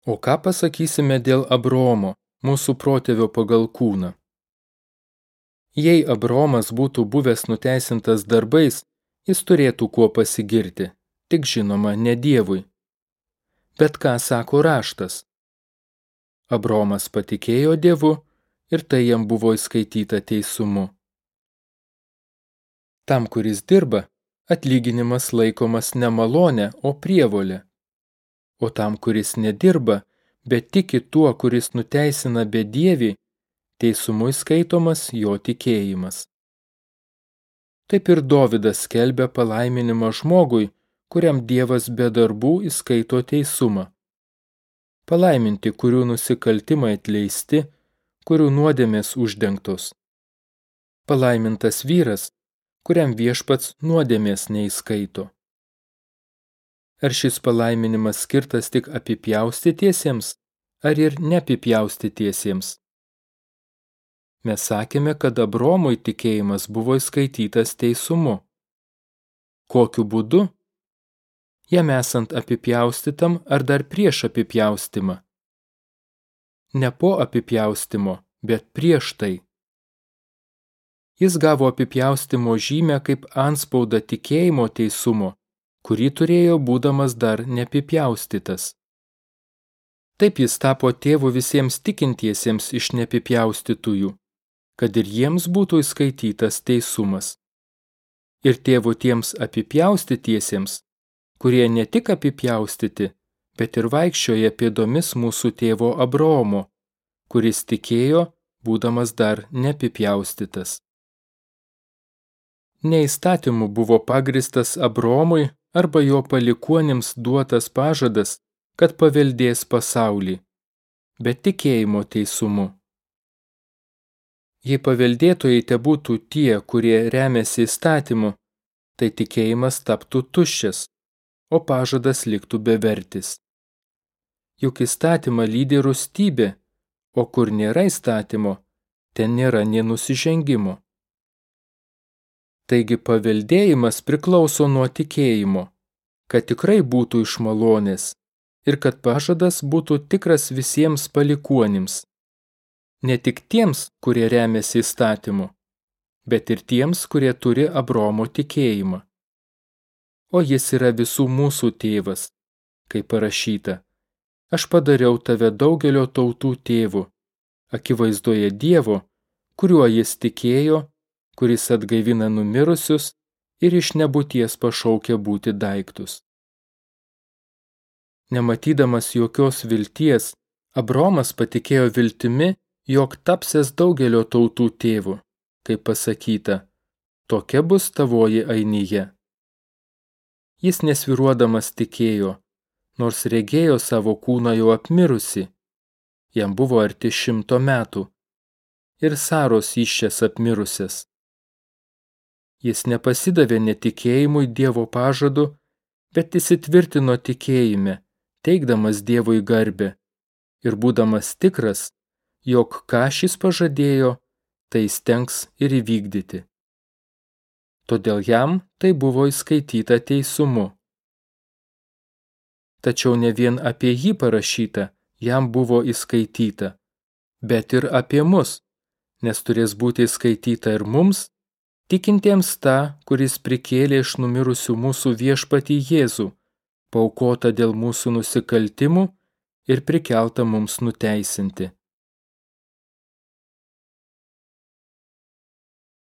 O ką pasakysime dėl Abraomo, mūsų protėvio pagal kūną? Jei Abraomas būtų buvęs nuteisintas darbais, jis turėtų kuo pasigirti, tik žinoma ne Dievui. Bet ką sako raštas? Abraomas patikėjo Dievu ir tai jam buvo įskaityta teisumu. Tam, kuris dirba, atlyginimas laikomas ne malone, o prievolė. O tam, kuris nedirba, bet tiki tuo, kuris nuteisina bedievį, teisumui skaitomas jo tikėjimas. Taip ir Dovydas skelbia palaiminimą žmogui, kuriam Dievas be darbų įskaito teisumą. Palaiminti, kurių nusikaltimai atleisti, kurių nuodėmės uždengtos. Palaimintas vyras, kuriam Viešpats nuodėmės neįskaito. Ar šis palaiminimas skirtas tik apipjaustytiesiems, ar ir neapipjaustytiesiems? Mes sakėme, kad Abraomui tikėjimas buvo įskaitytas teisumu. Kokiu būdu? Jam esant apipjaustytam ar dar prieš apipjaustymą? Ne po apipjaustymo, bet prieš tai. Jis gavo apipjaustymo žymę kaip antspaudą tikėjimo teisumo, kurį turėjo būdamas dar neapipjaustytas. Taip jis tapo tėvu visiems tikintiesiems iš neapipjaustytųjų, kad ir jiems būtų įskaitytas teisumas. Ir tėvu tiems apipjaustytiesiems, kurie ne tik apipjaustyti, bet ir vaikščioja pėdomis mūsų tėvo Abraomo, kuris tikėjo, būdamas dar neapipjaustytas. Ne įstatymu buvo pagristas Abraomui arba jo palikuonims duotas pažadas, kad paveldės pasaulį, bet tikėjimo teisumu. Jei paveldėtojai tebūtų tie, kurie remiasi įstatymu, tai tikėjimas taptų tuščias, o pažadas liktų bevertis. Juk įstatymą lydi rūstybė, o kur nėra įstatymo, ten nėra nė nusižengimo. Taigi paveldėjimas priklauso nuo tikėjimo, kad tikrai būtų iš malonės ir kad pažadas būtų tikras visiems palikuonims. Ne tik tiems, kurie remiasi įstatymu, bet ir tiems, kurie turi Abraomo tikėjimą. O jis yra visų mūsų tėvas, kaip parašyta, aš padariau tave daugelio tautų tėvu, akivaizdoje Dievo, kuriuo jis tikėjo, kuris atgaivina numirusius ir iš nebūties pašaukia būti daiktus. Nematydamas jokios vilties, Abraomas patikėjo viltimi, jog tapsies daugelio tautų tėvu, kaip pasakyta, tokia bus tavoji ainija. Jis nesvyruodamas tikėjo, nors regėjo savo kūną jau apmirusi, jam buvo arti 100 metų, ir Saros įsčias apmirusias. Jis nepasidavė netikėjimui Dievo pažadu, bet įsitvirtino tikėjime, teikdamas Dievui garbę ir būdamas tikras, jog ką šis pažadėjo, tai stengs ir įvykdyti. Todėl jam tai buvo įskaityta teisumu. Tačiau ne vien apie jį parašyta, jam buvo įskaityta, bet ir apie mus, nes turės būti įskaityta ir mums, tikintiems tą, kuris prikėlė iš numirusių mūsų viešpatį Jėzų, paaukotą dėl mūsų nusikaltimų ir prikeltą mums nuteisinti.